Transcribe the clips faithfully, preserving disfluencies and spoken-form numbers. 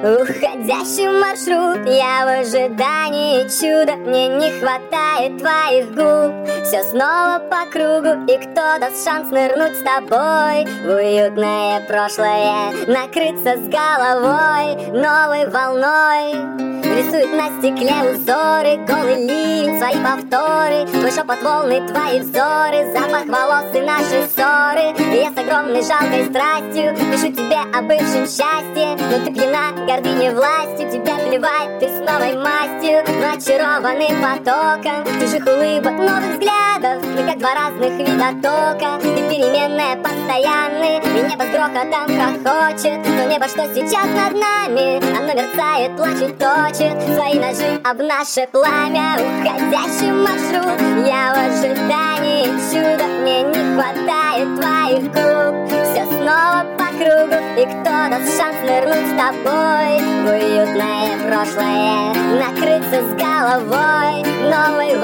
Уходящий маршрут, я в ожидании чуда. Мне не хватает твоих губ. Все снова по кругу, и кто даст шанс нырнуть с тобой в уютное прошлое, накрыться с головой новой волной. Рисует на стекле узоры, голый ливень, свои повторы, твой шепот волны, твои взоры, запах волос и наши ссоры. И я с огромной жалкой страстью пишу тебе о бывшем счастье, но ты пьяна гордыней властью, тебя плевать, ты с новой мастью, но очарованный потоком чужих улыбок, новых взглядов. Мы как два разных вида тока, ты переменная, постоянный, и небо с грохотом хохочет, но небо, что сейчас над нами, оно мерцает, плачет, точит свои ножи об наше пламя. Уходящий маршрут, я в ожидании чуда. Мне не хватает твоих губ. Все снова по кругу, и кто даст шанс нырнуть с тобой в уютное прошлое, накрыться с головой новой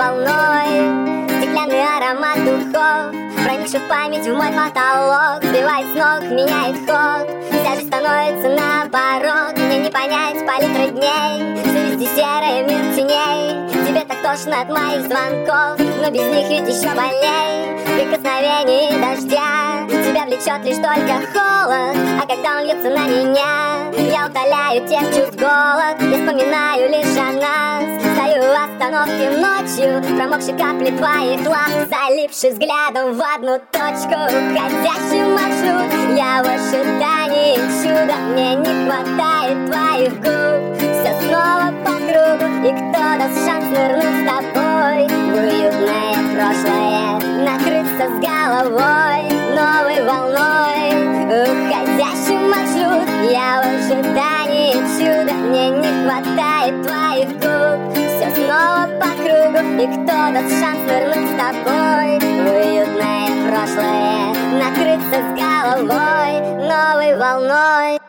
волной. Стеклянный аромат духов, проникший в память в мой потолок, сбивает с ног, меняет ход, вся жизнь становится наоборот. Мне не понять палитры дней, все везде серое, мир теней. Тебе так тошно от моих звонков, но без них ведь еще больней. Прикосновение дождя, тебя влечет лишь только холод, а когда он льется на меня, я утоляю тех чувств голод. Я вспоминаю лишь о нас, стою в остановке ночью, промокшие капли твоих лап, залипший взглядом в одну точку. Уходящий маршрут, я в ожидании чуда. Мне не хватает твоих губ. Все снова по кругу, и кто даст шанс нырнуть с тобой в уютное прошлое, накрыться с головой новой волной. Уходящий маршрут, я в ожидании чуда. Мне не хватает твоих губ. Все снова по кругу, и кто даст шанс нырнуть с тобой в уютное прошлое, накрыться с головой новой волной.